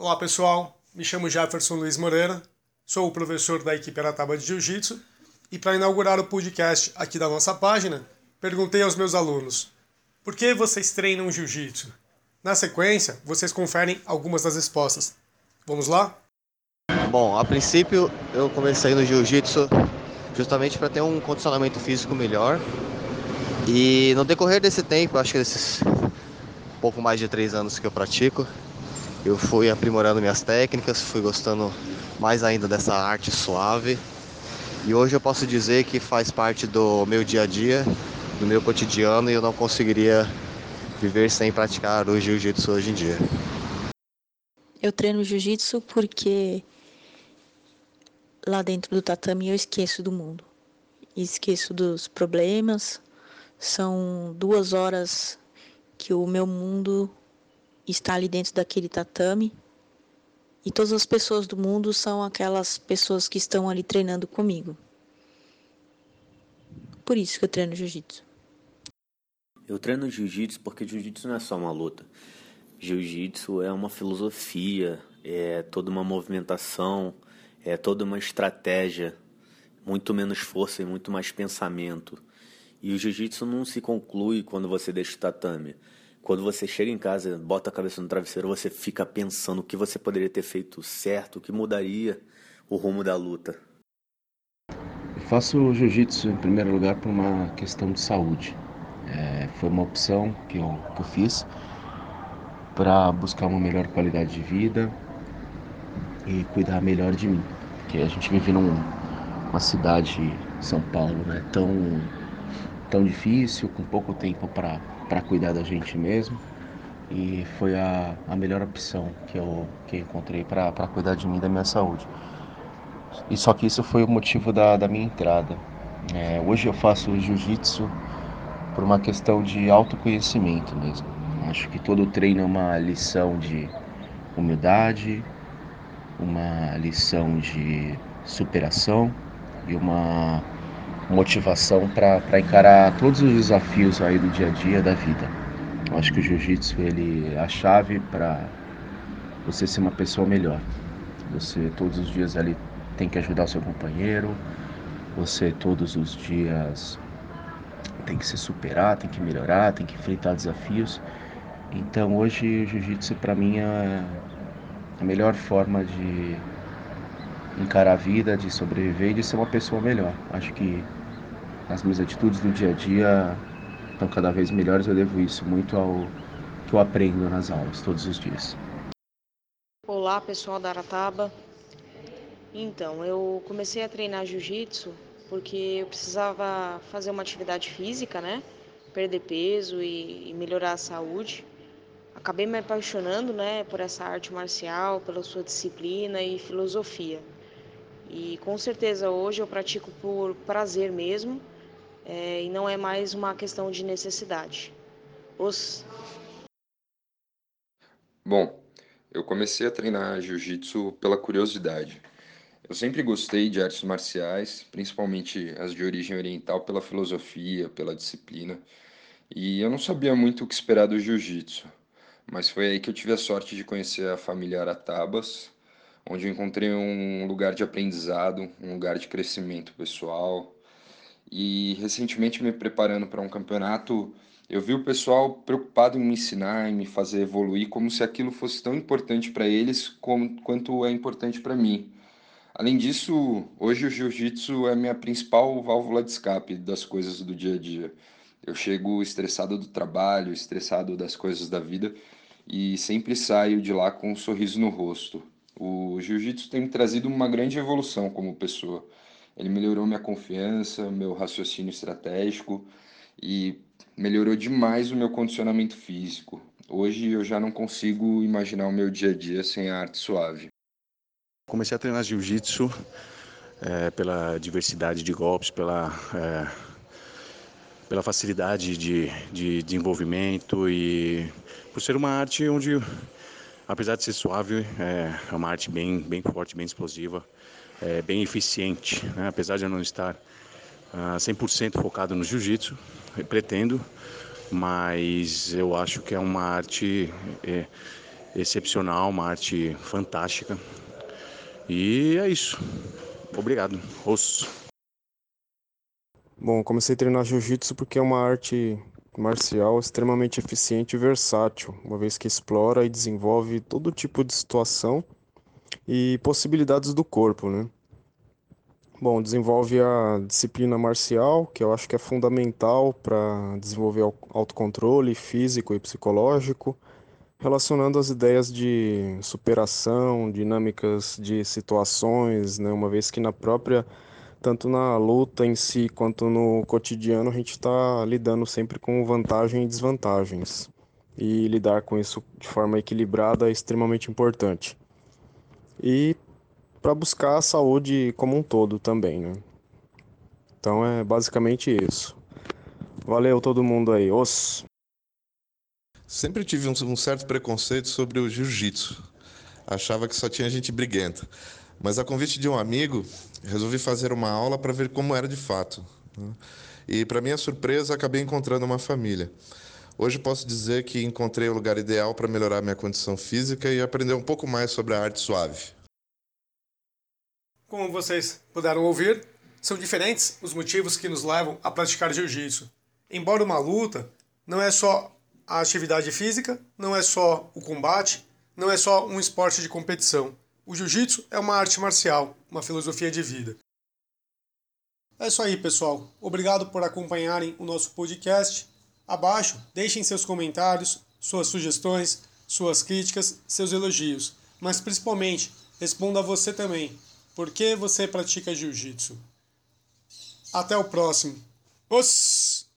Olá pessoal, me chamo Jefferson Luiz Moreira, sou o professor da equipe Arataba de Jiu-Jitsu e para inaugurar o podcast aqui da nossa página, perguntei aos meus alunos: por que vocês treinam Jiu-Jitsu? Na sequência, vocês conferem algumas das respostas. Vamos lá? Bom, a princípio eu comecei no jiu-jitsu justamente para ter um condicionamento físico melhor. E no decorrer desse tempo, acho que desses pouco mais de 3 anos que eu pratico, eu fui aprimorando minhas técnicas, fui gostando mais ainda dessa arte suave. E hoje eu posso dizer que faz parte do meu dia a dia, do meu cotidiano, e eu não conseguiria viver sem praticar o jiu-jitsu hoje em dia. Eu treino jiu-jitsu porque lá dentro do tatame eu esqueço do mundo. Esqueço dos problemas. São 2 horas que o meu mundo está ali dentro daquele tatame. E todas as pessoas do mundo são aquelas pessoas que estão ali treinando comigo. Por isso que eu treino jiu-jitsu. Eu treino jiu-jitsu porque jiu-jitsu não é só uma luta. Jiu-jitsu é uma filosofia, é toda uma movimentação, é toda uma estratégia, muito menos força e muito mais pensamento. E o jiu-jitsu não se conclui quando você deixa o tatame. Quando você chega em casa, bota a cabeça no travesseiro, você fica pensando o que você poderia ter feito certo, o que mudaria o rumo da luta. Eu faço jiu-jitsu em primeiro lugar por uma questão de saúde. Foi uma opção que eu fiz para buscar uma melhor qualidade de vida e cuidar melhor de mim. Porque a gente vive numa cidade, São Paulo, né, tão difícil, com pouco tempo para cuidar da gente mesmo. E foi a melhor opção que eu encontrei para cuidar de mim e da minha saúde. E só que isso foi o motivo da minha entrada. Hoje eu faço jiu-jitsu por uma questão de autoconhecimento mesmo. Acho que todo treino é uma lição de humildade, uma lição de superação e uma motivação para encarar todos os desafios aí do dia a dia da vida. Eu acho que o jiu-jitsu ele é a chave para você ser uma pessoa melhor. Você todos os dias ali tem que ajudar o seu companheiro, você todos os dias tem que se superar, tem que melhorar, tem que enfrentar desafios. Então hoje o jiu-jitsu para mim é a melhor forma de encarar a vida, de sobreviver e de ser uma pessoa melhor. Acho que as minhas atitudes do dia a dia estão cada vez melhores. Eu devo isso muito ao que eu aprendo nas aulas todos os dias. Olá, pessoal da Arataba. Então, eu comecei a treinar jiu-jitsu porque eu precisava fazer uma atividade física, né? Perder peso e melhorar a saúde. Acabei me apaixonando, né, por essa arte marcial, pela sua disciplina e filosofia. E com certeza hoje eu pratico por prazer mesmo, e não é mais uma questão de necessidade. Bom, eu comecei a treinar jiu-jitsu pela curiosidade. Eu sempre gostei de artes marciais, principalmente as de origem oriental, pela filosofia, pela disciplina. E eu não sabia muito o que esperar do jiu-jitsu, mas foi aí que eu tive a sorte de conhecer a família Aratabas, onde eu encontrei um lugar de aprendizado, um lugar de crescimento pessoal. E recentemente, me preparando para um campeonato, eu vi o pessoal preocupado em me ensinar, em me fazer evoluir, como se aquilo fosse tão importante para eles quanto é importante para mim. Além disso, hoje o jiu-jitsu é minha principal válvula de escape das coisas do dia a dia. Eu chego estressado do trabalho, estressado das coisas da vida e sempre saio de lá com um sorriso no rosto. O jiu-jitsu tem me trazido uma grande evolução como pessoa. Ele melhorou minha confiança, meu raciocínio estratégico e melhorou demais o meu condicionamento físico. Hoje eu já não consigo imaginar o meu dia a dia sem a arte suave. Comecei a treinar jiu-jitsu pela diversidade de golpes, pela facilidade de desenvolvimento e por ser uma arte onde, apesar de ser suave, é uma arte bem forte, bem explosiva, bem eficiente, né? Apesar de eu não estar 100% focado no jiu-jitsu, eu pretendo, mas eu acho que é uma arte excepcional, uma arte fantástica. E é isso. Obrigado. Os. Bom, comecei a treinar jiu-jitsu porque é uma arte marcial extremamente eficiente e versátil, uma vez que explora e desenvolve todo tipo de situação e possibilidades do corpo, né? Bom, desenvolve a disciplina marcial, que eu acho que é fundamental para desenvolver o autocontrole físico e psicológico, relacionando as ideias de superação, dinâmicas de situações, né? Uma vez que na própria, tanto na luta em si quanto no cotidiano, a gente está lidando sempre com vantagem e desvantagens. E lidar com isso de forma equilibrada é extremamente importante. E para buscar a saúde como um todo também, né? Então é basicamente isso. Valeu todo mundo aí. Os. Sempre tive um certo preconceito sobre o jiu-jitsu. Achava que só tinha gente briguenta. Mas a convite de um amigo, resolvi fazer uma aula para ver como era de fato, né? E, para minha surpresa, acabei encontrando uma família. Hoje posso dizer que encontrei o lugar ideal para melhorar minha condição física e aprender um pouco mais sobre a arte suave. Como vocês puderam ouvir, são diferentes os motivos que nos levam a praticar jiu-jitsu. Embora uma luta não é só a atividade física, não é só o combate, não é só um esporte de competição. O jiu-jitsu é uma arte marcial, uma filosofia de vida. É isso aí, pessoal. Obrigado por acompanharem o nosso podcast. Abaixo, deixem seus comentários, suas sugestões, suas críticas, seus elogios. Mas principalmente, responda você também. Por que você pratica jiu-jitsu? Até o próximo. Os!